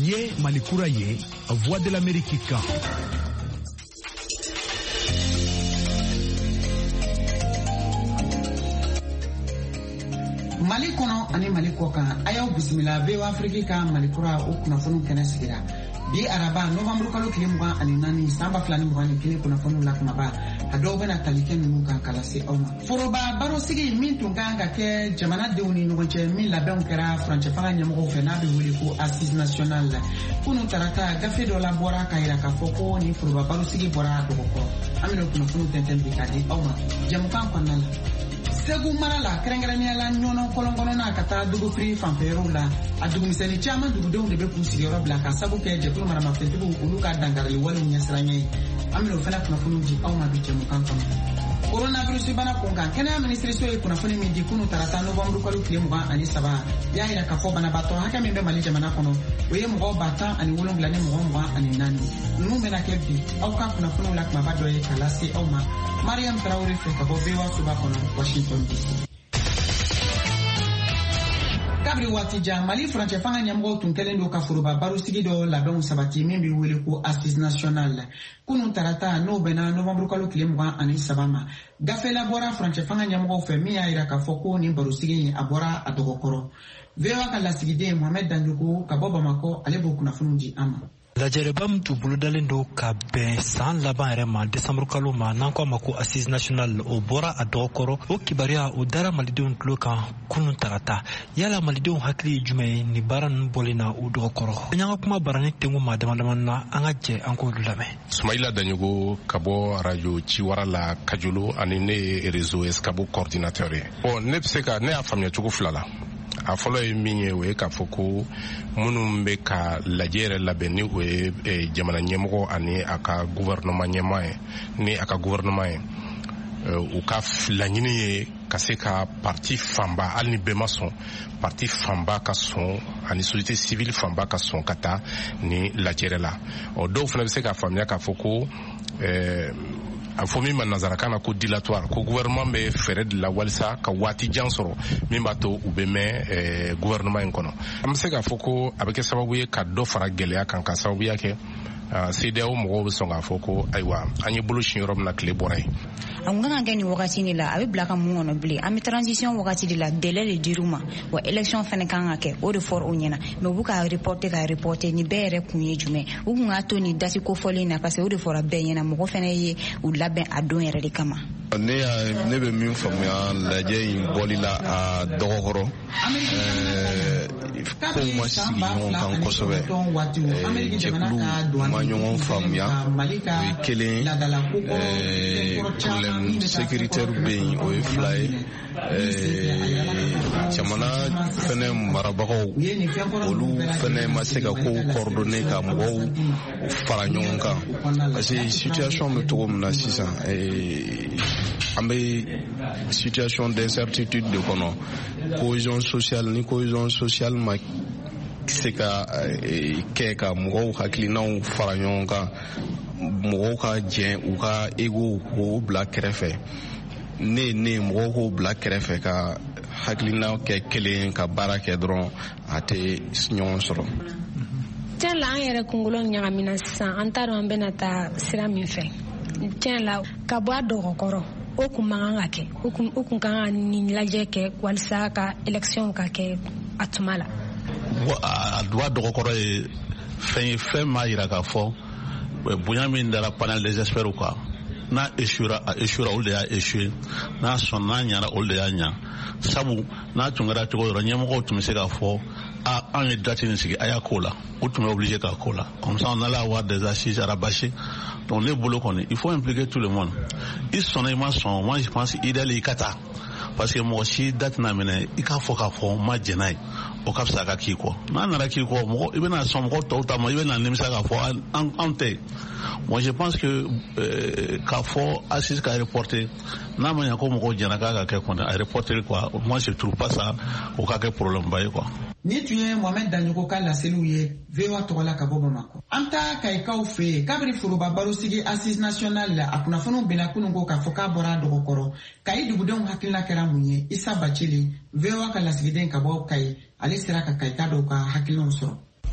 Ye Malikura Ye, Voix de l'Amérique. Mali kono ani Mali kokan ayaw bismillah be Afrika Malikura o kunafonu kene sigira bi araba novembre kalo kile mugan ani nani samba flani mugan ni kile kunafonu lakmaba ado bena taliken nu kan kala se awma foroba baro sigi min tun kan ka ke jamana dewni no gonche min labɛnw kɛra France fanga ɲɛmɔgɔw fɛ n'a bɛ wele ko assise nationale kunu tarata gafe dɔ la bɔra ka yira ka fɔ ko ni foroba baro sigi bɔra dɔgɔkɔrɔ an bɛna kunafonu tɛntɛn bi ka di aw ma jamukan kɔnɔna la Segu mara la kɛrɛnkɛrɛnnenya la ɲɔnɔ kɔlɔnkɔnɔna ka taa dugufiri fanfɛyɔrɔw la a dugumisɛnnin caman dugudenw de bɛ k'u sigiyɔrɔ bila ka sabu kɛ jɛkulu maramafɛntigiw olu ka dangarili walew ɲɛsiranɲɛ ye an bɛna o fana kunnafoniw di aw ma bi jɛmukan kɔnɔ coronavirus bana kunkan kɛnɛya minisiriso ye kunnafoni min di kunu tarata novembre kalo tile 23 y'a yira k'a fɔ banabaatɔ hakɛ min bɛ Mali jamana kɔnɔ o ye mɔgɔ 10,000 ni 7 ni mɔgɔ 24 ninnu bɛna kɛ bi aw ka kunnafoniw la kumaba dɔ ye k'a lase aw ma Mariam Traoré fɛ ka bɔ VOA Suba kɔnɔ Washington DC. Kabri waati jan Mali furancɛ fanga ɲɛmɔgɔw tun kɛlen don ka foroba baro sigi dɔ labɛnw sabati min bɛ wele ko assise nationale kunun tarata n'o bɛnna novembre kalo tile 23 ma gafe labɔra furancɛ fanga ɲɛmɔgɔw fɛ min y'a yira k'a fɔ ko nin barosigi a bɔra a dɔgɔkɔrɔ VOA ka lasigiden Mohamed Danjogo ka bɔ Bamakɔ ale b'o kunnafoniw di an ma. Lajɛrɛba min tun bolodalen don ka bɛn san laban yɛrɛ ma décembre kalo ma n'an ko a ma ko assise nationale o bɔra a dɔgɔkɔrɔ o kibaruya o dara malidenw tulo kan kunun tarata yala malidenw hakili ye jumɛn ye ni baara ninnu bɔlen na o dɔgɔkɔrɔ an y'an ka kuma barani tengu maa damadamani na an ka jɛ an k'olu lamɛn. Sumaila Danjogo ka bɔ radio Ciwara la Kajolo ani ne ye réseau Escabo coordinateur ye. Bon ne bɛ se ka ne y'a faamuya cogo fila la. A fɔlɔ ye min ye o ye k'a fɔ ko minnu bɛ ka lajɛ yɛrɛ labɛn ni o ye jamana ɲɛmɔgɔ ani a ka gouvernement ɲɛmaa ye ni a ka gouvernement ye u ka laɲini ye ka se ka parti fanba hali ni bɛɛ ma sɔn parti fanba ka sɔn ani société civile fanba ka sɔn ka taa ni lajɛ la o dɔw fana bɛ se k'a faamuya k'a fɔ ko a fɔ min ma nanzarakan na ko dilatoire ko gouvernement bɛ fɛɛrɛ de la walisa ka waati jan sɔrɔ min b'a to u bɛ mɛn gouvernement in kɔnɔ an bɛ se k'a fɔ ko a bɛ kɛ sababu ye ka dɔ fara gɛlɛya kan ka sababuya kɛ CEDEAO mɔgɔw bɛ sɔn k'a fɔ ko ayiwa an ye bolo sin yɔrɔ min na tile bɔra yen. A kun kan ka kɛ nin wagati de la a bɛ bila ka mun kɔnɔ bilen an bɛ transition wagati de la délai de dir'u ma wa élection fana kan ka kɛ o de fɔra o ɲɛna mais u bɛ ka reporter ni bɛɛ yɛrɛ kun ye jumɛn u kun ka to nin date kofɔlen na parce que o de fɔra bɛɛ ɲɛna mɔgɔ fana ye u labɛn a don yɛrɛ de kama. Ne bɛ min faamuya lajɛ in bɔli la a dɔgɔkɔrɔ kow ma sigi ɲɔgɔn kan kosɛbɛ jɛkulu ma ɲɔgɔn faamuya o ye kelen problème sécuritaire bɛ yen o ye fila ye jamana fɛnɛ marabagaw olu fɛnɛ ma se ka kow coordonner ka mɔgɔw fara ɲɔgɔn kan parce que situation bɛ cogo min na sisan an bɛ situation d'incertitude de kɔnɔ cohésion sociale ma se ka kɛ ka mɔgɔw hakilinaw fara ɲɔgɔn kan mɔgɔw ka jɛn u ka ego k'o bila kɛrɛfɛ ne mɔgɔw k'o bila kɛrɛfɛ ka hakilinaw kɛ kelen ka baara kɛ dɔrɔn a tɛ ɲɔgɔn sɔrɔ. Tiɲɛ la an yɛrɛ kunkolo ɲagamina sisan an t'a dɔn an bɛna taa sira min fɛ tiɲɛ la ka bɔ a dɔgɔkɔrɔ o kun man kan ka kɛ o kun kan ka nin lajɛ kɛ walisa ka élection ka kɛ a tuma la. A dɔgɔkɔrɔ ye fɛn m'a yira k'a fɔ bonya min dara panel des experts kan n'a échouera olu de y'a échoué n'a sɔnna n'a ɲana olu de y'a ɲa sabu n'a tun kɛra cogo yɔrɔ ɲɛmɔgɔw tun bɛ se k'a fɔ an ye date nin sigi a y'a k'o la o tun bɛ obligé k'a k'o la comme ça on allait avoir des assises rabâchées donc ne bolo kɔni il faut impliquer tout le monde i sɔnna i ma sɔn moi je pense idéal i ka taa parce que mɔgɔ si date n'a minɛ i k'a fɔ k'a fɔ ma jɛn n'a ye o ka fisa ka k'i kɔ n'a nana k'i kɔ mɔgɔ i bɛna sɔn mɔgɔ tɔw ta ma i bɛna nimisa k'a fɔ an tɛ moi je pense que k'a fɔ assise ka reporter n'a ma ɲɛ ko mɔgɔw jɛnna k'a ka kɛ kɔni a reporter quoi moi je trouve pas ça o ka kɛ problème ba ye quoi. Ni tun ye Mohamed Danjogo ka laseliw ye VOA tɔgɔ la ka bɔ Bamakɔ. An ta Kayikaw fɛ yen kabiri foroba baro sigi assise nationale la a kunnafoniw bɛnna kunun ko k'a fɔ k'a bɔra a dɔgɔkɔrɔ Kayi dugudenw hakilina kɛra mun ye Isa Bacili VOA ka lasigiden ka bɔ Kayi ale sera ka Kayika dɔw ka hakilinaw sɔrɔ.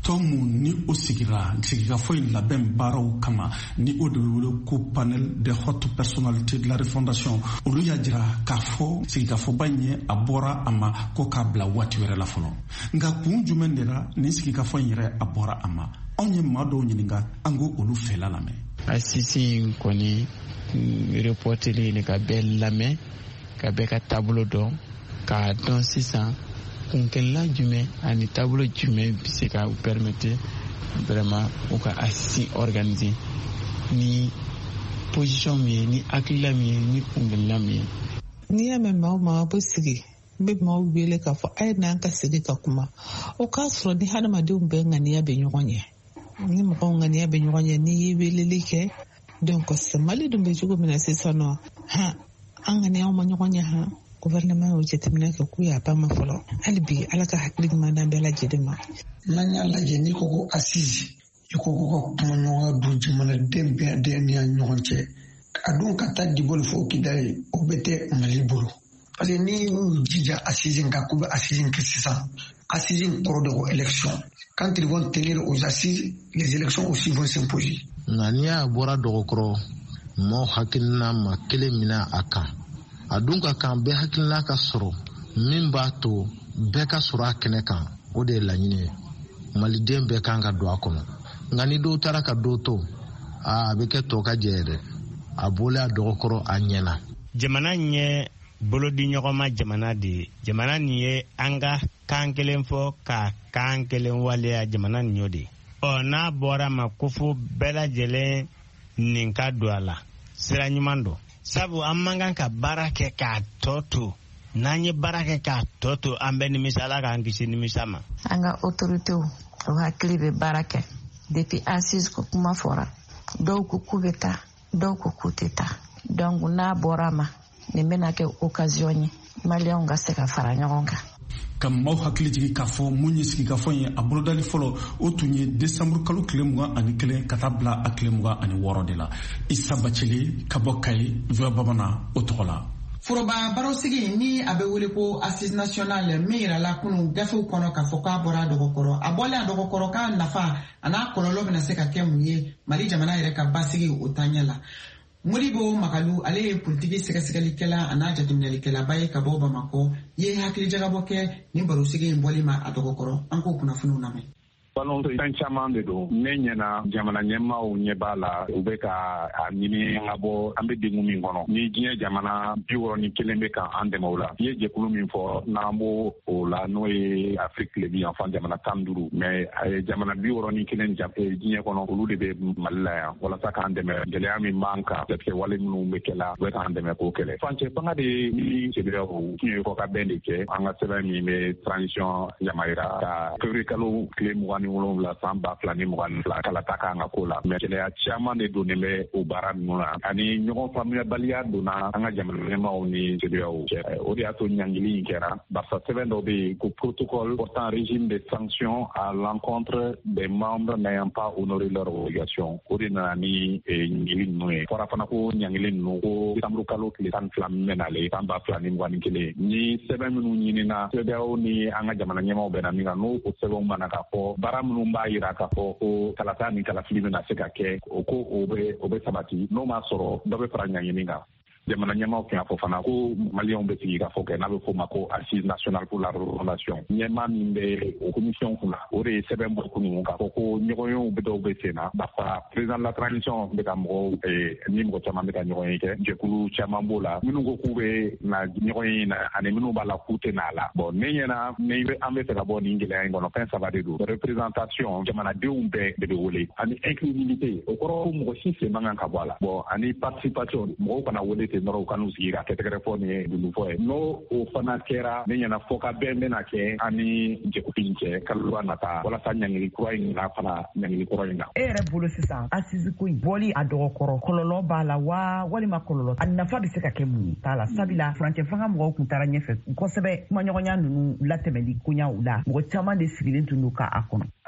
tomu ni o sigira sigikafo in labɛn baaraw kama ni o de wele ko panel de haute personnalité de la refondation olu y'a jira k'a fɔ sigikafoba in ye a bɔra a ma ko k'a bila waati wɛrɛ la fɔlɔ nka kun jumɛn de la ni sigikafo in yɛrɛ a bɔra a ma anw ye maa dɔw ɲininka an ko olu fɛla lamɛn asisi in kɔni reporteri ni ka bɛɛ lamɛn ka bɛɛ ka taabolo dɔn k'a dɔn sisan kunkɛla jumɛn ani taabolo jumɛn bɛ se ka permettre vraiment u ka asisi organiser ni position min ye ni hakilila min ye ni kunkɛla min ye. N'i y'a mɛn maa o maa bɛ sigi n bɛ maaw wele k'a fɔ a ye n'an ka sigi ka kuma o k'a sɔrɔ ni hadamadenw bɛɛ ŋaniya bɛ ɲɔgɔn ye ni mɔgɔw ŋaniya bɛ ɲɔgɔn ye n'i ye weleli kɛ donc sisan Mali dun bɛ cogo min na sisan nɔ an ŋaniyaw ma ɲɔgɔn ye gouvernement y'o jateminɛ kɛ k'u y'a ba ma fɔlɔ hali bi ala ka hakili ɲuman d'an bɛɛ lajɛlen ma. N'an y'a lajɛ n'i ko ko assise i ko ko ka kuma ɲɔgɔn don jamanaden bɛɛ ni ɲɔgɔn cɛ a dun ka taa diboli fo Kidali o bɛ tɛ Mali bolo parce que n'i y'u jija assise kan k'u bɛ assise kɛ sisan assise kɔrɔ de ko élection quand ils vont tenir aux assises les élections aussi vont s'imposer. Nka n'i y'a bɔra dɔgɔkɔrɔ mɔgɔw hakilina ma kelen mina a kan a dun ka kan bɛɛ hakilina ka sɔrɔ min b'a to bɛɛ ka sɔrɔ a kɛnɛ kan o de ye laɲini ye maliden bɛɛ kan ka don a kɔnɔ nka ni dɔw taara ka dɔw to a bɛ kɛ tɔ ka jɛ dɛ a bɔlen a dɔgɔkɔrɔ a ɲɛna. Jamana in ye bolodiɲɔgɔnma jamana de ye jamana nin ye an ka kan kelen fɔ ka kan kelen waleya jamana nin y'o de ye n'a bɔra ma ko fo bɛɛ lajɛlen nin ka don a la sira ɲuman don sabu an man kan ka baara kɛ k'a tɔ to n'an ye baara kɛ k'a tɔ to an bɛ nimisa Ala k'an kisi nimisa ma. An ka autoritéw o hakili bɛ baara kɛ depuis assise ko kuma fɔra dɔw ko k'u bɛ taa dɔw ko k'u tɛ taa donc n'a bɔra ma nin bɛna kɛ occasion ye maliyɛnw ka se ka fara ɲɔgɔn kan. Ka maaw hakili jigin k'a fɔ mun ye sigikafɔ ye a bolodali fɔlɔ o tun ye décembre kalo tile 21 ka taa bila a tile 26 de la. Isa Bacele ka bɔ Kayi VOA Bamana o tɔgɔ la. Foroba barosigi ni a bɛ wele ko assise nationale min yirala kunu gafew kɔnɔ k'a fɔ k'a bɔra dɔgɔkɔrɔ a bɔlen a dɔgɔkɔrɔ k'a nafa a n'a kɔlɔlɔ bɛna se ka kɛ mun ye Mali jamana yɛrɛ ka basigi o taaɲɛ la. Modibo Magalu ale ye politiki sɛgɛsɛgɛlikɛla a n'a jateminɛlikɛlaba ye ka bɔ Bamakɔ ye hakilijagabɔ kɛ ni barosigi in bɔli ma a dɔgɔkɔrɔ an k'o kunnafoniw lamɛn. Fɛn caman de don ne ɲɛna jamana ɲɛmaaw ɲɛ b'a la u bɛ ka a ɲini an ka bɔ an bɛ degun min kɔnɔ ni diɲɛ jamana 61 bɛ ka an dɛmɛ o la i ye jɛkulu min fɔ n'an b'o o la n'o ye Afrique le bi yanfan jamana 15 mais jamana 61 diɲɛ kɔnɔ olu de bɛ Mali la yan walasa k'an dɛmɛ gɛlɛya min b'an kan peut-être wale minnu bɛ kɛla u bɛ k'an dɛmɛ k'o kɛlɛ fancɛ fanga de ni CEDEAO tun ye fɔ ka bɛn de kɛ an ka sɛbɛn min bɛ transition yamaruya ka février kalo tile 27 san 2022 kalata kan ka ko la mais gɛlɛya caman de donnen bɛ o baara ninnu na ani ɲɔgɔn faamuyabaliya donna an ka jamana ɲɛmaaw ni CEDEAO cɛ o de y'a to ɲangili in kɛra barisa sɛbɛn dɔ bɛ yen ko protocole portant régime de sanctions à l'encontre des membres n'ayant pas honoré leurs obligations o de nana ni ɲangili ninnu ye fɔra fana ko ɲangili ninnu ko décembre kalo tile 12 min bɛ nalen san 2021 ni sɛbɛn minnu ɲinina CEDEAO ni an ka jamana ɲɛmaaw bɛ na min kan n'o sɛbɛnw mana k'a fɔ baara minnu b'a yira k'a fɔ ko kalata ni kalafili bɛna se ka kɛ o ko o bɛ sabati n'o m'a sɔrɔ dɔ bɛ fara ɲangini kan jamana ɲɛmaaw tun y'a fɔ fana ko maliyɛnw bɛ sigi ka fɔ kɛ n'a bɛ fɔ o ma ko assise nationale pour la refondation ɲɛmaa min bɛ o commission kunna o de ye sɛbɛn bɔ kunun k'a fɔ ko ɲɔgɔnyew dɔw bɛ sen na barisa président de la transition bɛ ka mɔgɔw ni mɔgɔ caman bɛ ka ɲɔgɔn ye kɛ jɛkulu caman b'o la minnu ko k'u bɛ na ɲɔgɔn ye na ani minnu b'a la k'u tɛ n'a la bon ne ɲɛna an bɛ fɛ ka bɔ nin gɛlɛya in kɔnɔ fɛn saba de don représentation jamanadenw bɛɛ de bɛ wele ani inclusivité o kɔrɔ ko mɔgɔ si sen man kan ka bɔ a la bon ani participation mɔgɔw kana wele ten nɔrɔ u ka n'u sigi ka kɛtɛkɛrɛ fɔ ni ye dundu fɔ ye n'o o fana kɛra ne ɲɛna fɔ ka bɛn bɛna kɛ ani jɛkulu in cɛ kalo nata walasa ɲangili kura in na fana ɲangili kɔrɔ in na. E yɛrɛ bolo sisan assise ko in bɔli a dɔgɔkɔrɔ kɔlɔlɔ b'a la wa walima kɔlɔlɔ a nafa bɛ se ka kɛ mun ye t'a la sabila furancɛ fanga mɔgɔw kun taara ɲɛfɛ kosɛbɛ kumaɲɔgɔnya ninnu latɛmɛli koɲaw la mɔgɔ caman de sigilen tun don k'a kɔnɔ.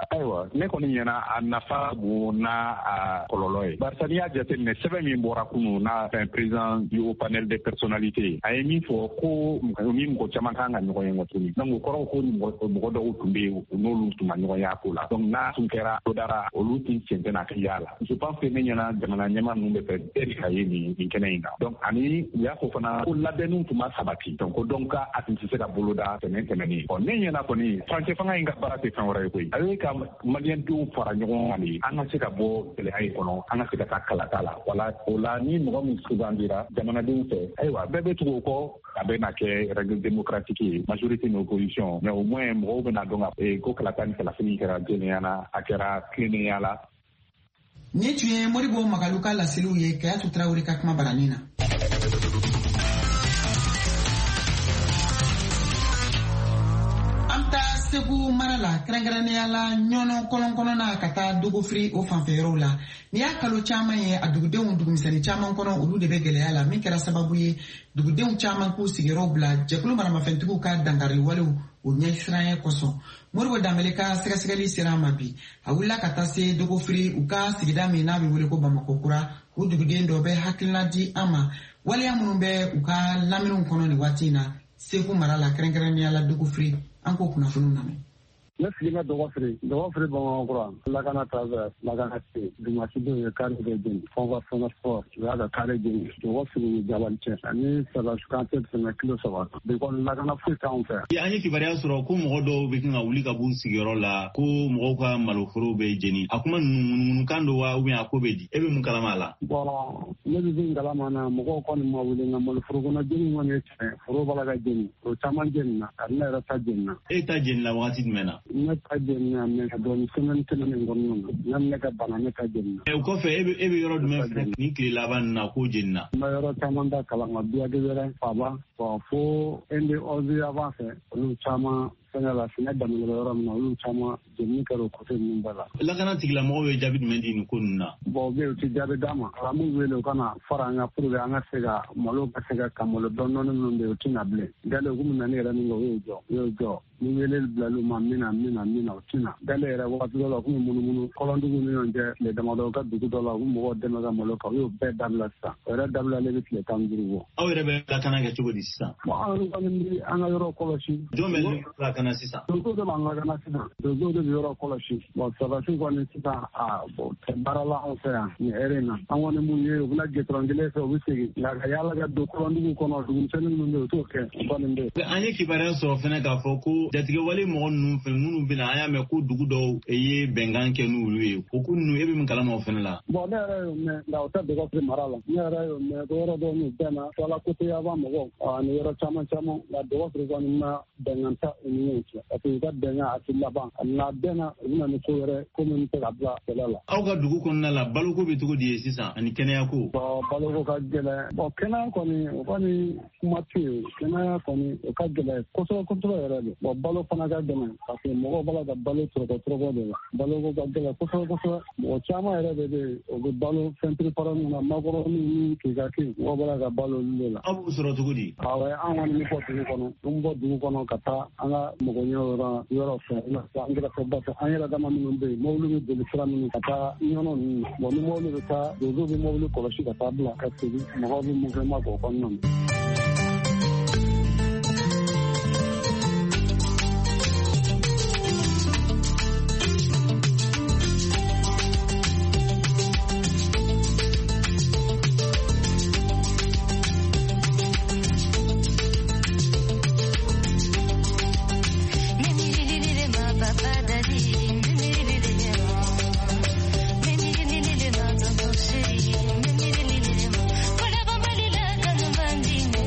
Aiwa, ne kɔni ɲɛna a nafa bon n'a a kɔlɔlɔ ye. Barisa n'i y'a jateminɛ sɛbɛn min bɔra kunu n'a président du haut panel des personnalités a ye min fɔ ko ni mɔgɔ caman kan ka ɲɔgɔn ye tuguni. Donc o kɔrɔ ko mɔgɔ dɔw tun bɛ yen n'olu tun ma ɲɔgɔn ye a ko la. Donc n'a tun kɛra dara olu tɛ cɛn tɛna kɛ y'a la. Je pense que ne ɲɛna jamana ɲɛmaa ninnu bɛ fɛ bɛɛ de ka ye nin kɛnɛ in kan. Donc ani u y'a fɔ fana ko labɛnniw tun ma sabati. Donc ko donc a tun tɛ se ka boloda tɛmɛnen. Bon ne ɲɛna kɔni Faransɛ fanga in ka baara tɛ fɛn wɛrɛ ye koyi. Ale ka maliyɛndenw fara ɲɔgɔn kan de an ka se ka bɔ gɛlɛya in kɔnɔ an ka se ka taa kalata la. Wala o la ni mɔgɔ min sugandira jamanadenw fɛ ayiwa bɛɛ bɛ tugu o kɔ a bɛ na kɛ règle démocratique ye majorité ni opposition mais au moins mɔgɔw bɛ na dɔn ko kalata ni kalafili kɛra jɛlenya la a kɛra tilennenya la. Ni tun ye Modibo Magalu ka laseliw ye Kayatu Traoré ka kuma baranin na. Segu mara la kɛrɛnkɛrɛnnenya la ɲɔnɔ kɔlɔnkɔnɔna ka taa dogofiri o fanfɛyɔrɔw la ni y'a kalo caman ye a dugudenw dugumisɛnnin caman kɔnɔ olu de bɛ gɛlɛya la min kɛra sababu ye dugudenw caman k'u sigiyɔrɔw bila jɛkulu maramafɛntigiw ka dankari walew o ɲɛsiranya kosɔn Modibo Dambele ka sɛgɛsɛgɛli sera ma bi a wulila ka taa se dogofiri u ka sigida min n'a bɛ wele ko Bamakɔ kura o duguden dɔ bɛ hakilina di an ma waleya minnu bɛ u ka laminiw kɔnɔ nin waati in na Segu mara la kɛrɛnkɛrɛnnenya la dogofiri an ko kunnafoni lamɛn. Ne sigila dɔgɔfiri Bamakɔkura lakana travers lakana se dumasidenw ye kari bɛ jeni fɔnfasɔnɔ sport u y'a ka kari jeni dɔgɔfiri ni jabali cɛ ani salasukante tɛmɛ kilo 3 bi kɔni lakana foyi t'anw fɛ. An ye kibaruya sɔrɔ ko mɔgɔ dɔw bɛ kan ka wuli ka b'u sigiyɔrɔ la ko mɔgɔw ka maloforo bɛ jeni a kuma nunukan don wa a ko bɛ di e bɛ mun kalama a la. Bon ne bɛ min kalama na mɔgɔw kɔni ma wuli nka maloforo kɔnɔ jeni kɔni ye tiɲɛ foro b'a la ka jeni o caman jeni na ari ne yɛrɛ ta jeni na. E ta jeni la wagati jumɛn na. Ne ta jeni na mɛ ka dɔɔni semaine kelen min kɔnɔna na ne ka bana ne ta jeni na. O kɔfɛ e bɛ yɔrɔ jumɛn filɛ ni tile laban na ko jeni na. N bɛ yɔrɔ caman da kalan ka biyaki wɛrɛ Faba fo NDOZ avant fɛ olu caman fɛngɛ la finɛ daminɛ yɔrɔ min na olu caman jeni kɛra o côté ninnu bɛɛ la. Lakana tigilamɔgɔw ye jaabi jumɛn di nin ko ninnu na. Bon u bɛ yen u tɛ jaabi d'a ma ala m'u wele u kana fara an kan pour que an ka se ka malo ka se ka malo dɔɔni minnu bɛ yen u tɛ na bilen. Gale u kun bɛ na ne yɛrɛ min kɛ u y'o jɔ ni weleli bilal'u ma min na o tɛ na. Gale yɛrɛ wagati dɔ la u kun bɛ munumunu kɔlɔntigiw ni ɲɔgɔn cɛ tile damadɔ u ka dugu dɔ la u kun mɔgɔw dɛmɛ ka malo kan u y'o bɛɛ dabila sisan o yɛrɛ dabilalen bɛ tile 15 bɔ. Aw yɛrɛ bɛ lakana kɛ cogo di sisan. Bon an kɔni bɛ an ka yɔrɔ kɔlɔsi. Jɔn bɛ lakana sisan. Donso de b'an lakana sisan donso de bɛ yɔrɔ kɔlɔsi bon sɔrɔdasiw kɔni sisan bon tɛ baara la anw fɛ yan nin heure in na an kɔni mun ye u bɛna gitɔrɔn kelen fɛ u bɛ segin nka ka yaala ka don kɔlɔntigiw kɔnɔ dugumisɛnnin minnu bɛ yen u t'o kɛ o kɔni bɛ yen. An ye kibaruya sɔrɔ fɛnɛ k'a fɔ ko jatigɛwale mɔgɔ ninnu fɛ minnu bɛ na an y'a mɛn ko dugu dɔw ye bɛnkan kɛ n'olu ye o ko ninnu e bɛ min kalama o fɛnɛ la. Bon ne yɛrɛ y'o mɛn nka o tɛ dɔgɔfiri mara la ne yɛrɛ y'o mɛn ko yɔrɔ dɔw n'u bɛɛ na fɔla côté yaba mɔgɔw ani yɔrɔ caman nka dɔgɔfiri kɔni ma bɛnkan ta u ni ɲɔgɔn cɛ parce que u ka bɛnkan a tɛ laban a n'a bɛnna u bɛ na ni ko wɛrɛ ko min tɛ ka bila kɛlɛ la. Aw ka dugu kɔnɔna la baloko bɛ cogo di ye sisan ani kɛnɛya ko. Bon baloko ka gɛlɛn bon kɛnɛya kɔni o kɔni kuma tɛ yen kɛnɛya kɔni o ka gɛlɛn kosɛbɛ yɛrɛ de bon balo fana ka gɛlɛn parce que mɔgɔw b'a la ka balo tɔrɔkɔ de la baloko ka gɛlɛn kosɛbɛ mɔgɔ caman yɛrɛ de bɛ yen o bɛ balo fɛn piripara na makɔrɔni ni kekake mɔgɔw b'a la ka balo olu de la. Aw b'u sɔrɔ cogo di. Awɔ an kɔni bɛ bɔ dugu kɔnɔ an bɛ bɔ dugu kɔnɔ ka taa an ka mɔgɔ yɔrɔ fɛ an kɛrɛfɛba fɛ an yɛrɛ dama minnu bɛ yen mobili bɛ boli sira minnu ka taa ɲɔnɔ ninnu bon ni mobili bɛ taa donso bɛ mobili kɔlɔsi ka taa bila ka segin mɔgɔw bɛ mun fɛn ma k'o kɔnɔna na. Bandini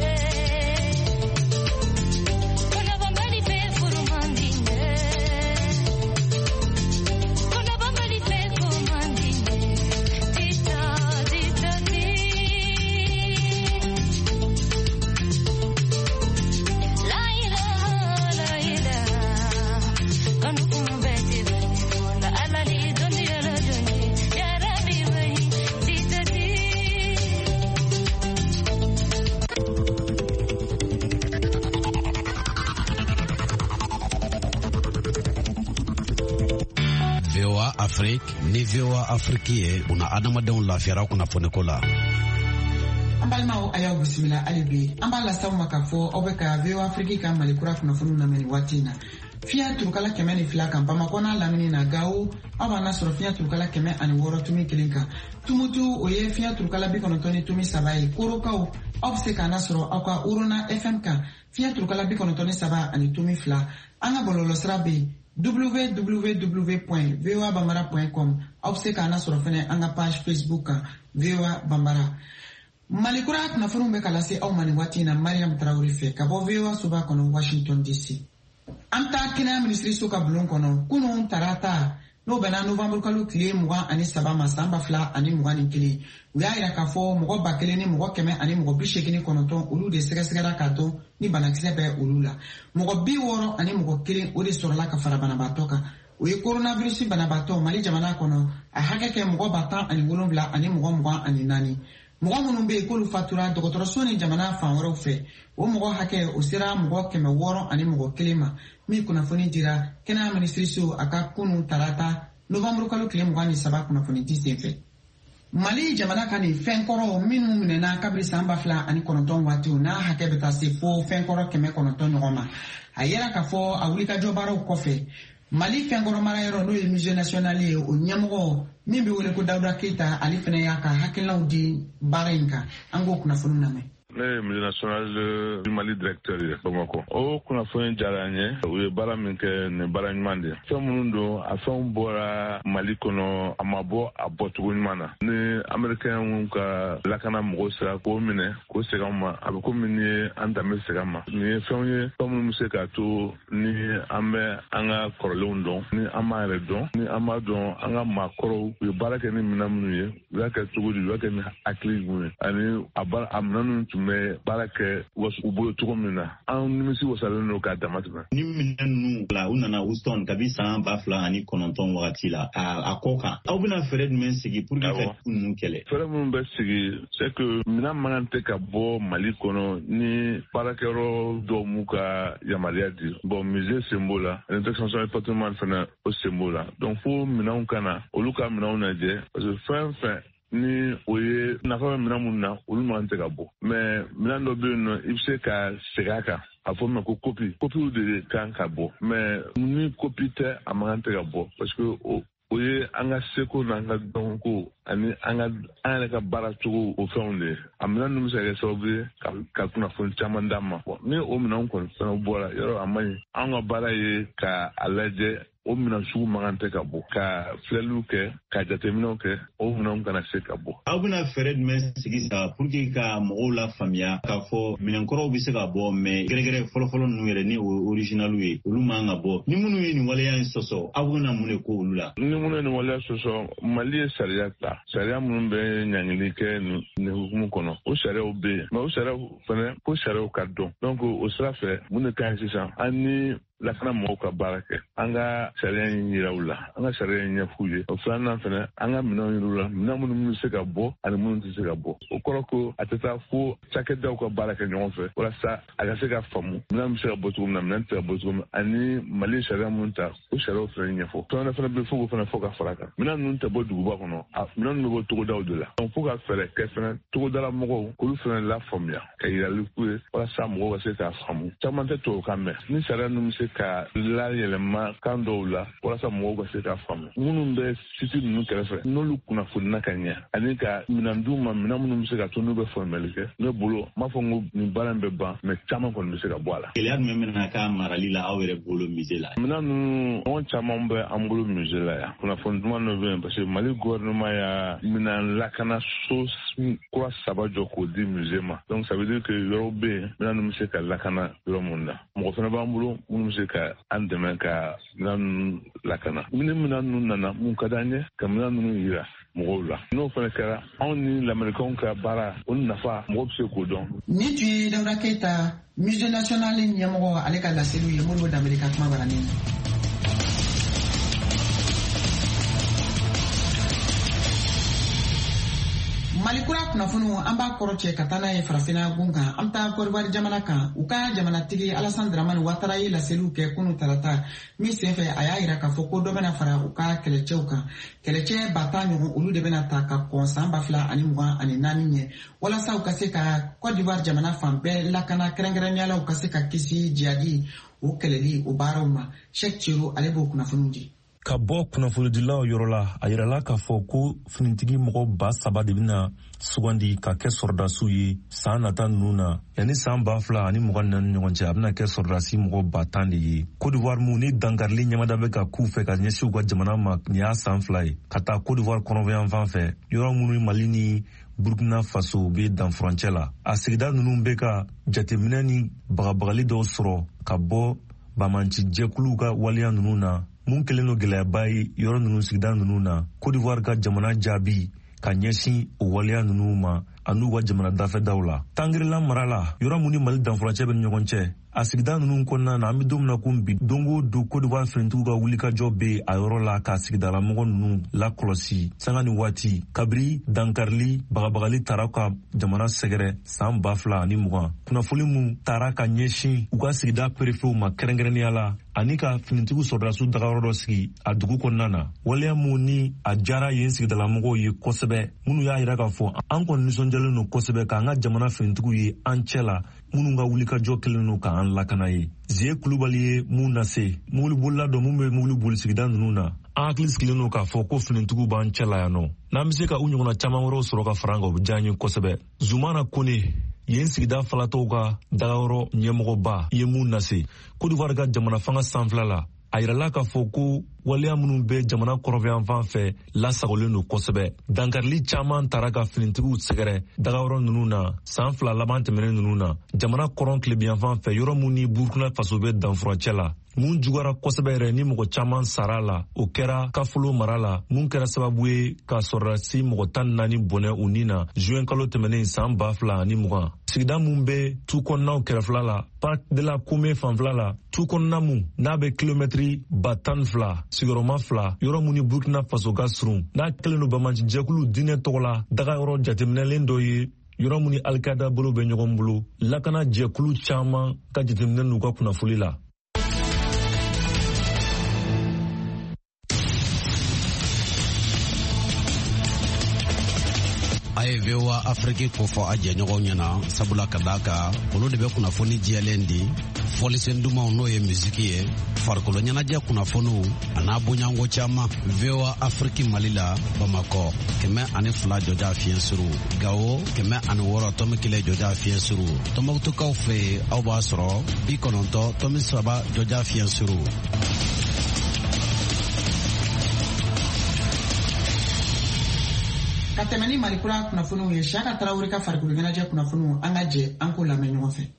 VOA Afrique ni VOA Afrique ye una adamadenw lafiyara kunnafoni ko la. An balimaw a y'aw bisimila hali bi an b'a lasaw ma k'a fɔ aw bɛ ka VOA Afrique ka malikura kunnafoniw lamɛn nin waati in na. Fiɲɛ turukala 102 kan Bamakɔ n'a lamini na Gawo aw b'an lasɔrɔ fiɲɛ turukala 106 tumi 1 kan. Tumutu o ye fiɲɛ turukala 93 tumi 3 ye. Korokaw aw bɛ se k'an lasɔrɔ aw ka Uruna FM kan fiɲɛ turukala 93 ani tumi 2. An ka bɔlɔlɔsira bɛ yen www.voabambara.com aw bɛ se k'an lasɔrɔ fɛnɛ an ka page Facebook kan VOA Bambara. Malikura kunnafoniw bɛ ka lase aw ma nin waati in na Mariam Traoré fɛ ka bɔ VOA Soba kɔnɔ Washington DC. An ta kɛnɛya minisiriso ka bulon kɔnɔ kunun tarata n'o bɛnna Novembre kalo tile 23 ma san 2021 u y'a yira k'a fɔ mɔgɔ 1000 ni mɔgɔ 100 ani mɔgɔ 89 olu de sɛgɛsɛgɛra k'a dɔn ni banakisɛ bɛ olu la. Mɔgɔ 60 ani mɔgɔ 1 o de sɔrɔla ka fara banabaatɔ kan. O ye coronavirus banabaatɔ Mali jamana kɔnɔ a hakɛ kɛ mɔgɔ 107 ani mɔgɔ 24. Mɔgɔ minnu bɛ yen k'olu fatura dɔgɔtɔrɔso ni jamana fan wɛrɛw fɛ o mɔgɔ hakɛ o sera mɔgɔ 600 ani mɔgɔ 1 ma min kunnafoni dira kɛnɛya minisiriso a ka kunun tarata Novembre kalo tile 23 kunnafoni di senfɛ. Mali jamana ka nin fɛnkɔrɔ minnu minɛna kabiri san 2009 waatiw n'a hakɛ bɛ taa se fo fɛnkɔrɔ 900 ɲɔgɔn ma. A yera k'a fɔ a wulikajɔ baaraw kɔfɛ Mali fɛnkɔrɔ marayɔrɔ n'o ye musée national ye o ɲɛmɔgɔ min bɛ wele ko Dawuda Keita ale fɛnɛ y'a ka hakilinaw di baara in kan an k'o kunnafoni lamɛn. Ne ye musée national du Mali directeur ye Bamakɔ. O kunnafoni diyara n ye. U ye baara min kɛ nin baara ɲuman de. Fɛn minnu don a fɛnw bɔra Mali kɔnɔ a ma bɔ a bɔcogo ɲuman na. Ni Américains ka lakana mɔgɔw sera k'o minɛ k'o segin an ma a bɛ komi ni ye an danbe segin an ma. Nin ye fɛnw ye fɛn minnu bɛ se k'a to ni an bɛ an ka kɔrɔlenw dɔn ni an b'an yɛrɛ dɔn ni an b'a dɔn an ka maakɔrɔw u ye baara kɛ ni minɛn minnu ye u y'a kɛ cogo di u y'a kɛ ni hakili jumɛn ye ani a minɛn ninnu tun bɛ baara kɛ u bolo cogo min na an nimisi wasalen don k'a dama tɛmɛ. Ni minɛn ninnu la u nana Houston kabi san 2009 wagati la a kɔ kan aw bɛna fɛɛrɛ jumɛn sigi pour que ka ninnu kɛlɛ. Fɛɛrɛ minnu bɛ sigi c'est que minɛn man tɛ ka bɔ Mali kɔnɔ ni baarakɛyɔrɔ dɔw m'u ka yamaruya di. Bon musée sen b'o la inspection et patrimoine fana o sen b'o la donc fo minɛnw ka na olu ka minɛnw lajɛ parce que fɛn fɛn ni o ye nafa bɛ minɛn minnu na olu man tɛ ka bɔ mais minɛn dɔ bɛ yen nɔ i bɛ se ka segin a kan a fɔ ma ko kopiw de kan ka bɔ mais ni kopi tɛ a man tɛ ka bɔ parce que o ye an ka seko n'an ka dɔnko ani an yɛrɛ ka baara cogo o fɛnw de ye a minɛn ninnu bɛ se ka kɛ sababu ye ka kunnafoni caman d'an ma ni o minɛnw kɔni fɛnɛ bɔra yɔrɔ a man ɲi an ka baara ye ka a lajɛ o minɛn sugu man tɛ ka bɔ ka filɛliw kɛ ka jateminɛw kɛ o minɛnw kana se ka bɔ. Aw bɛna fɛɛrɛ jumɛn sigi sa pour que ka mɔgɔw la faamuya k'a fɔ minɛnkɔrɔw bɛ se ka bɔ mais gɛrɛgɛrɛ fɔlɔfɔlɔ ninnu yɛrɛ ni o ye originalu ye olu man ka bɔ ni minnu ye nin waleya in sɔsɔ aw bɛna mun de ko olu la. Ni minnu ye nin waleya sɔsɔ Mali ye sariya ta sariya minnu bɛ ɲangili kɛ nin hukumu kɔnɔ o sariyaw bɛ yen mais o sariyaw fana ko sariyaw ka dɔn donc o sira fɛ mun de ka ɲi sisan an ni lakana mɔgɔw ka baara kɛ an ka sariya in yira u la an ka sariya in ɲɛf'u ye o filanan fana an ka minɛnw yira u la minɛn minnu bɛ se ka bɔ ani minnu tɛ se ka bɔ o kɔrɔ ko a tɛ taa fo cakɛdaw ka baara kɛ ɲɔgɔn fɛ walasa a ka se ka faamu minɛn bɛ se ka bɔ cogo min na minɛn tɛ se ka bɔ cogo min ani Mali sariya minnu ta o sariyaw fana ɲɛfɔ fɛn fana bɛ fo k'o fana fɔ ka fara kan minɛn ninnu tɛ bɔ duguba kɔnɔ minɛn ninnu bɛ bɔ togodaw de la donc fo ka fɛɛrɛ kɛ fana togodala mɔgɔw k'olu fana lafaamuya ka yirali k'u ye walasa mɔgɔw ka se k'a faamu caman tɛ tubabukan mɛn ni sariya ninnu bɛ se ka yɛlɛma kan dɔw la walasa mɔgɔw ka se k'a faamu minnu bɛ site ninnu kɛrɛfɛ n'olu kunnafonina ka ɲɛ ani ka minɛn d'u ma minɛn minnu bɛ se ka to n'u bɛ faamuyali kɛ ne bolo m'a fɔ n ko nin baara in bɛ ban mais caman kɔni bɛ se ka bɔ a la. Gɛlɛya jumɛn bɛna k'a marali la aw yɛrɛ bolo musée la. Minɛn ninnu ɲɔgɔn caman bɛ an bolo musée la yan kunnafoni duman dɔ bɛ yen parce que Mali gouvernement y'a minɛn lakana so kura 3 jɔ k'o di musée ma donc ça veut dire que yɔrɔ bɛ yen minɛn ninnu bɛ se ka lakana yɔrɔ mun na mɔgɔ fana b'an bolo minnu bɛ se ka an dɛmɛ ka minɛn ninnu lakana ni minɛn ninnu nana mun ka d'an ye ka minɛn ninnu yira mɔgɔw la n'o fana kɛra anw ni lamɛnnikɛnw ka baara o nafa mɔgɔ bɛ se k'o dɔn. Ni tun ye Dawuda Keita musée national ɲɛmɔgɔ ale ka laseliw ye Modibo Danbele ka kuma baranin. Malikura kunnafoniw an b'a kɔrɔcɛ ka taa n'a ye farafina gun kan an taa kɔriwari jamana kan u ka jamanatigi Alassane Dramane Ouattara ye laseliw kɛ kunu tarata min senfɛ a y'a yira k'a fɔ ko dɔ bɛna fara u ka kɛlɛcɛw kan kɛlɛcɛ 10,000 ɲɔgɔn olu de bɛna ta ka kɔn san 2024 ɲɛ walasa u ka se ka Côte d'Ivoire jamana fan bɛɛ lakana kɛrɛnkɛrɛnniyala u ka se ka kisi jihadi o kɛlɛli o baaraw ma Cheikh Thierno ale b'o kunnafoniw di. Ka bɔ kunnafonidilaw yɔrɔ la a yirala k'a fɔ ko finitigi mɔgɔ 3,000 de bɛna sugandi ka kɛ sɔrɔdasiw ye san nata ninnu na yanni san 2024 ni ɲɔgɔn cɛ a bɛna kɛ sɔrɔdasi mɔgɔ 10,000 de ye. Côte d'Ivoire mun ni dankarili ɲɛmada bɛ ka k'u fɛ ka ɲɛsin u ka jamana ma nin y'a san 2 ye ka taa Côte d'Ivoire kɔnɔfɛn fan fɛ yɔrɔ minnu Mali ni Burkina Faso bɛ dan furancɛ la a sigida ninnu bɛ ka jateminɛ ni bagabagali dɔw sɔrɔ ka bɔ bamanci jɛkuluw ka waleya ninnu na mun kelen no gɛlɛyaba ye yɔrɔ ninnu sigida ninnu na Côte d'Ivoire ka jamana jaabi ka ɲɛsin o waleya ninnu ma an'u ka jamana dafɛdaw la. Tangirila mara la yɔrɔ mun ni Mali danfurancɛ bɛ ni ɲɔgɔn cɛ a sigida ninnu kɔnɔna na an bɛ don min na ko bi don o don Côte d'Ivoire finitigiw ka wulikajɔ bɛ a yɔrɔ la ka sigidalamɔgɔ ninnu lakɔlɔsi sanga ni waati kabiri dankarili bagabagali taara ka jamana sɛgɛrɛ san 2020 kunnafoni mun taara ka ɲɛsin u ka sigida perefew ma kɛrɛnkɛrɛnnenya la ani ka finitigiw sɔrɔdasiw dagayɔrɔ dɔ sigi a dugu kɔnɔna na waleya mun ni a diyara yen sigidalamɔgɔw ye kosɛbɛ minnu y'a yira k'a fɔ an kɔni nisɔndiyalen don kosɛbɛ k'an ka jamana finitigiw ye an cɛ la minnu ka wulikajɔ kelen don k'an lakana ye. Zie Kulubali ye mun lase mobili bolila dɔ mun bɛ mobili boli sigida ninnu na an hakili sigilen don k'a fɔ ko finitigiw b'an cɛ la yan nɔ n'an bɛ se ka u ɲɔgɔnna caman wɛrɛw sɔrɔ ka fara an kan o bɛ diya an ye kosɛbɛ. Zumana Kone yen sigida falatɔw ka dagayɔrɔ ɲɛmɔgɔba ye mun lase Côte d'Ivoire ka jamana fanga sanfɛla la a yirala k'a fɔ ko waleya minnu bɛ jamana kɔrɔfɛyan fan fɛ lasagolen don kosɛbɛ. Dankarili caman taara ka finitigiw sɛgɛrɛ dagayɔrɔ ninnu na san 2 laban tɛmɛnen ninnu na jamana kɔrɔn tilebiyan fan fɛ yɔrɔ mun ni Burkina Faso bɛ danfurancɛ la mun jugara kosɛbɛ yɛrɛ ni mɔgɔ caman sara la o kɛra Kafolo mara la mun kɛra sababu ye ka sɔrɔdasi mɔgɔ 14 bɔnɛ u ni na juin kalo tɛmɛnen san 2020 sigida mun bɛ tu kɔnɔnaw kɛrɛfɛla la Parc de la Kome fanfɛla la tu kɔnɔna mun n'a bɛ kilomɛtiri 12 sigiyɔrɔma 2 yɔrɔ mun ni Burkina Faso ka surun n'a kɛlen don bamanci jɛkulu diinɛ tɔgɔ la dagayɔrɔ jateminɛlen dɔ ye yɔrɔ mun ni Al-Qaeda bolo bɛ ɲɔgɔn bolo lakana jɛkulu caman ka jateminɛ n'u ka kunnafoli la. A ye VOA Afrique ko fɔ a jɛɲɔgɔnw ɲɛna sabula ka d'a kan olu de bɛ kunnafoni jɛlen di fɔlisen dumanw n'o ye misiki ye farikolo ɲɛnajɛ kunnafoniw a n'a bonyanko caman. VOA Afrique Mali la Bamakɔ 102 jɔja fiɲɛ suru Gao 106.1 jɔja fiɲɛ suru Tɔnbukutukaw fɛ yen aw b'a sɔrɔ 90.3 jɔja fiɲɛ suru. Ka tɛmɛ ni Malikura kunnafoniw ye Siyaka Tarawele ka farikolo ɲɛnajɛ kunnafoniw an ka jɛ an k'o lamɛn ɲɔgɔn fɛ.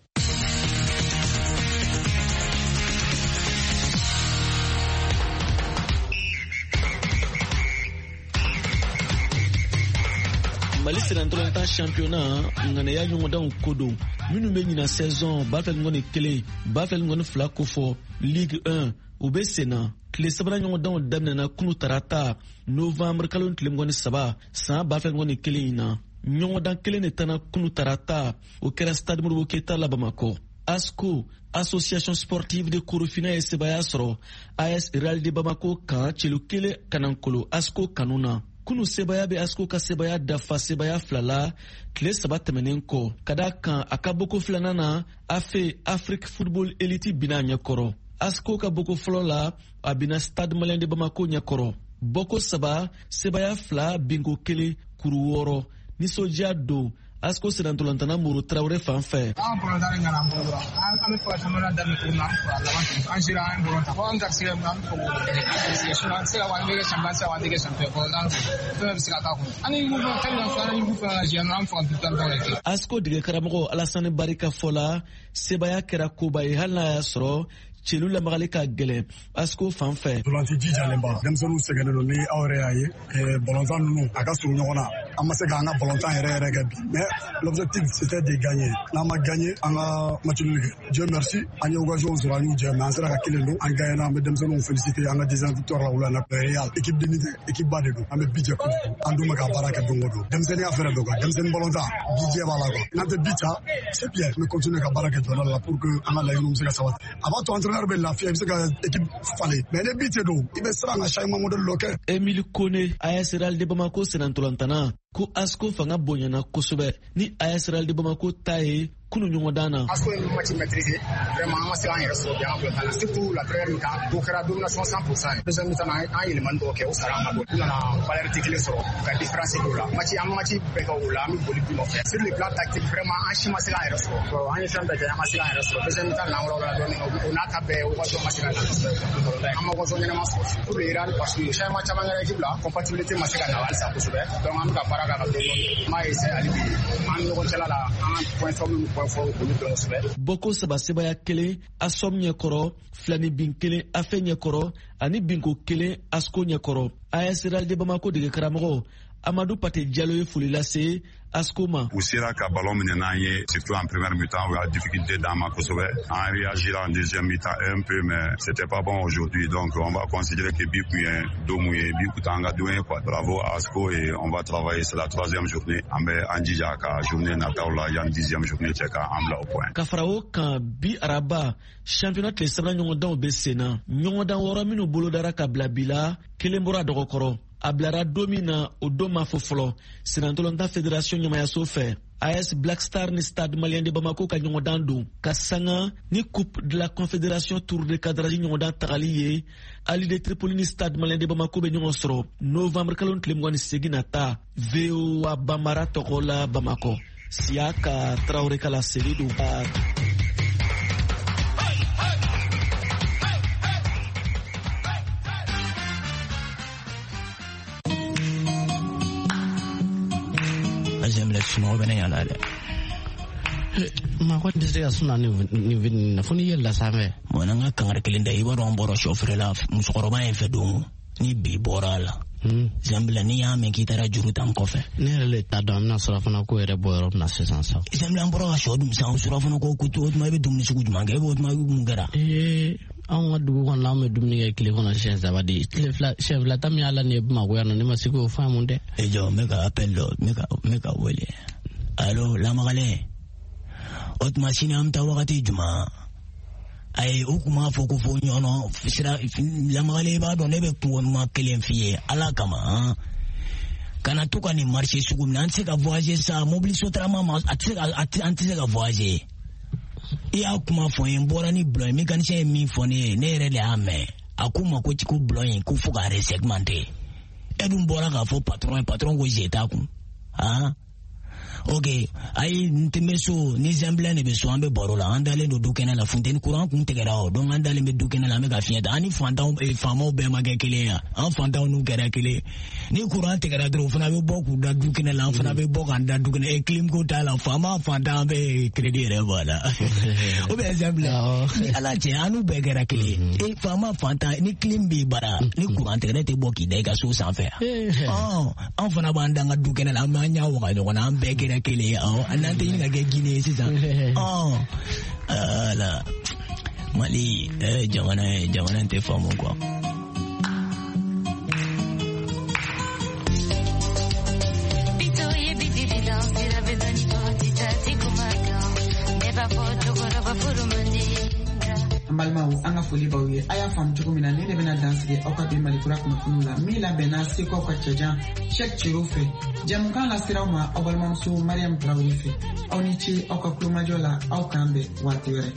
Mali Sénégal championnat ŋanaya ɲɔgɔndanw ko don minnu bɛ ɲina saison 2021 2022 ko fɔ Ligue 1 u bɛ senna tile sabanan ɲɔgɔndanw daminɛna kunu tarata novembre kalo tile 23 san 2021 na ɲɔgɔndan kelen de tana kunu tarata o kɛra stade Modibo Keita la Bamakɔ. ASCO Association Sportive de Korofina ye sebaya sɔrɔ AS Real de Bamako kan celu kelen kanankolo ASCO kanuna. Kunu sebaya bɛ ASCO ka sebaya dafa sebaya 2 la tile 3 tɛmɛnen kɔ ka da kan a ka boko 2nan na AFE Afrique Football Elite bina ɲɛkɔrɔ. ASCO ka boko fɔlɔ la a bina Stade Malien de Bamako ɲɛkɔrɔ. Boko 3 sebaya 2 bingo 1 kuru 6 nisɔndiya don ASCO Sénégal Moro Traoré fan fɛ. An bolontaari ŋana an bolo dɔrɔn an bɛ fɛ ka championnat daminɛ tuguni an fɔ a laban an sera an bolonta fɔ an garisɛgɛ min an bɛ fɔ k'o an tɛ se ka wa an bɛ kɛ champion se ka wa an tɛ kɛ champion bolontaari fɛn bɛ se ka k'a kɔnɔ ani yugu fɛn tɛli na fɔ ani yugu fɛn ka jɛ an bɛ fɔ ka victoire dɔw kɛ. ASCO dege karamɔgɔ Alassane Barika fɔ la sebaya kɛra koba ye hali n'a y'a sɔrɔ celu lamagali ka gɛlɛn ASCO fan fɛ. Dolanci jijalenba denmisɛnninw sɛgɛnnen don ni aw yɛrɛ y'a ye balontan ninnu a ka surun ɲɔgɔn na an ma se k'an ka balontan yɛrɛ kɛ bi mais l'objectif c'était de gagner n'an ma gagner an ka match nul kɛ Dieu merci an ye occasion sɔrɔ an y'u jɛ mais an sera ka kelen don an gagné an bɛ denmisɛnninw féliciter an ka deuxième victoire la wula na Real équipe d'unité équipe ba de don an bɛ bi jɛ kojugu an dun bɛ ka baara kɛ don o don denmisɛnninya fɛrɛ don quoi denmisɛnnin balontan bi jɛ b'a la quoi n'an tɛ bi ta c'est bien mais continuer ka baara kɛ jɔda la pour que an ka laɲiniw bɛ se ka sabati a b'a to entraîneur bɛ lafiya i bɛ se ka équipe falen mais ne bi tɛ don i bɛ siran ka changement modèle dɔ kɛ. Emile Kone AS Real de Bamako senantolantana ko ASCO fanga bonyana kosɛbɛ ni AS Real de Bamako ta ye kunu ɲɔgɔn dan na. ASCO ye match maîtrisé vraiment an ma se k'an yɛrɛ sɔrɔ bi an ka bulontan na surtout la première mi-temps o kɛra domination 100%. Deuxième mi-temps an yɛlɛmani dɔw kɛ o sara an ka bɔ u nana valeur tɛ kelen sɔrɔ ka différence dɔw la match an match bɛɛ kɛ o la an bɛ boli bi nɔfɛ sur le plan tactique vraiment an si ma se k'an yɛrɛ sɔrɔ an ye fɛn bɛɛ kɛ an ma se k'an yɛrɛ sɔrɔ deuxième mi-temps n'an wɔrɔ la dɔɔnin o n'a ta bɛɛ occasion ma se ka na an ma occasion ɲɛnama sɔrɔ pour le Real parce que changement caman kɛra équipe la compatibilité ma se ka na halisa kosɛbɛ donc an bɛ ka baara kɛ ka dɔɔnin m'a essayer hali bi an ni ɲɔgɔn cɛla la an ka point faible ni point fort olu dɔn kosɛbɛ. Boko saba sebaya kelen ASOM ɲɛkɔrɔ filani bin kelen AFE ɲɛkɔrɔ ani binko kelen ASCO ɲɛkɔrɔ AS Real de Bamako dege karamɔgɔ Amadou Pate Diallo ye foli lase ASCO ma. U sera ka ballon minɛ n'an ye surtout en première mi-temps, on a difficulté d'en ma kosɛbɛ. On réagira en deuxième mi-temps un peu mais c'était pas bon aujourd'hui donc on va considérer que bi kun ye don mun ye bi kun t'an ka don ye quoi. Bravo à ASCO et on va travailler c'est la troisième journée. An bɛ an jija ka journée nataw la yan dixième journée cɛ ka an bila au point. Ka fara o kan bi araba championnat tile sabanan ɲɔgɔndanw bɛ sen na ɲɔgɔndan wɔɔrɔ minnu bolodara ka bila bi la kelen bɔra dɔgɔkɔrɔ a bilara don min na o don ma fɔ fɔlɔ senatolontan fédération ɲɛmayaso fɛ AS Black Star ni Stade Malien de Bamako ka ɲɔgɔndan don ka sanga ni coupe de la confédération tour de cadrage ɲɔgɔndan tagali ye Ali de Tripoli ni Stade Malien de Bamako bɛ ɲɔgɔn sɔrɔ novembre kalo tile 28 na ta VOA Bambara tɔgɔ la Bamako Siaka Traoré kala seri don J'aime suma bɛ ne ɲana dɛ ma ko tɛ se ka suna ni na fo ni yɛlɛla sanfɛ bon an ka kangari kelen da i b'a dɔn an bɔra sɔfere la musokɔrɔba in fɛ don ni bi bɔra a la Zambila ni y'a mɛn k'i taara juru tan kɔfɛ ne yɛrɛ le t'a dɔn an bɛna surafana ko yɛrɛ bɔ yɔrɔ min na sisan sa Zambila an bɔra ka sɔ dun sisan surafana ko o tuma i bɛ dumuni sugu jumɛn kɛ i b'o tuma mun kɛra anw ka dugu kɔnɔ an bɛ dumuni kɛ tile kɔnɔ siɲɛ saba de siɲɛ fila ta min y'a la nin ye Bamakɔ yan nɔ ne ma se k'o faamu dɛ jɔ n bɛ ka appel dɔ n bɛ ka wele allo Lamagalen o tuma sini an bɛ taa wagati jumɛn ayi o tun b'a fɔ ko fo ɲɔnɔ sira Lamagalen i b'a dɔn ne bɛ kungo kelen f'i ye ala kama kana to ka nin marché sugu min na an tɛ se ka voyager sa mobili sotarama ma an tɛ se ka voyager i y'a kuma fɔ n ye n bɔra ni bulon ye mécanicien ye min fɔ ne ye ne yɛrɛ de y'a mɛn a ko ma ko bulon in ko fo ka resegmenté e dun bɔra k'a fɔ patron ko je t'a kun ok ayi n tɛ bɛ so ni Zambila de bɛ so an bɛ baro la an dalen don du kɛnɛ la funteni courant kun tigɛra o donc an dalen bɛ du kɛnɛ la an bɛ ka fiɲɛ ta an ni faamaw bɛɛ ma kɛ kelen ya an fantanw n'u kɛra kelen ni courant tigɛra dɔrɔn o fana bɛ bɔ k'u da du kɛnɛ la an fana bɛ bɔ k'an da du kɛnɛ clim ko t'a la faama fantan an bɛ crédit yɛrɛ bɔ a la o bɛ Zambila ni ala cɛ an n'u bɛɛ kɛra kelen faama fantan ni clim b'i bara ni courant tigɛra tɛ bɔ k'i da i ka so sanfɛ an fana b'an da an ka du kɛnɛ la an b'an ɲɛ waga ɲɔgɔn na an bɛɛ kɛra kelen n'an tɛ ɲini ka kɛ Guinée sisan ala Mali jamana tɛ faamu quoi an balimaw an ka foli b'aw ye a y'a faamu cogo min na ne de bɛna dansigi aw ka bi Malikura kunnafoniw la min labɛnna seko ka cɛjan Cheikh Ciro fɛ jɛmukan lasera aw ma aw balimamuso Mariam Traoré fɛ aw ni ce aw ka kulomajɔ la aw k'an bɛn waati wɛrɛ.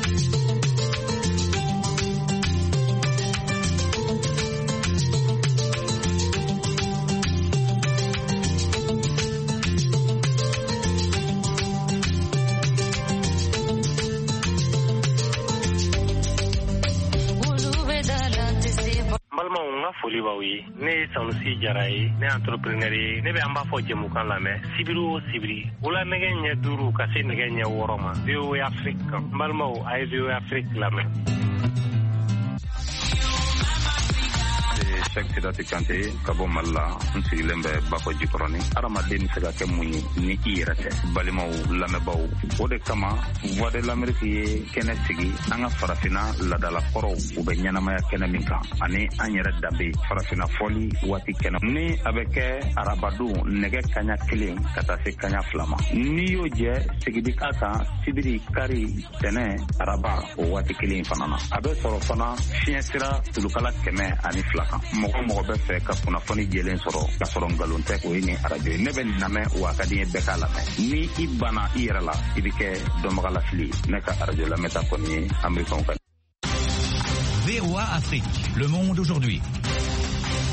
foli b'aw ye ne ye Sanusi Jara ye ne ye entrepreneur ye ne bɛ an b'a fɔ jɛmukan lamɛn sibiri o sibiri wula nɛgɛ ɲɛ 5 ka se nɛgɛ ɲɛ 6 ma VOA Afrique n balimaw a ye VOA Afrique lamɛn. Seck Sidati Kanté ka bɔ Mali la n sigilen bɛ Bako Jikɔrɔni. Adamaden bɛ se ka kɛ mun ye ni i yɛrɛ tɛ. Balimaw lamɛnbaaw, o de kama Voix de l'Amérique ye kɛnɛ sigi an ka farafinna ladalakɔrɔw u bɛ ɲɛnamaya kɛnɛ min kan ani an yɛrɛ danbe farafinna fɔli waati kɛnɛ ni a bɛ kɛ arabadon nɛgɛ kaɲa 1 ka taa se kaɲa 2 ma. N'i y'o jɛ sigidi ka kan sibiri kari tɛnɛ araba o waati 1 fana na. A bɛ sɔrɔ fana fiɲɛ sira tulukala 102 kan. Mɔgɔ bɛ fɛ ka kunnafoni jɛlen sɔrɔ ka sɔrɔ nkalon tɛ o ye ni arajo ye. Ne bɛ nin lamɛn wa ka di n ye bɛɛ k'a lamɛn. Ni i banna i yɛrɛ la i bɛ kɛ dɔnbagalafili. Ne ka arajo lamɛnta kɔni ye Amerikanw ka. VOA Afrique, le monde aujourd'hui.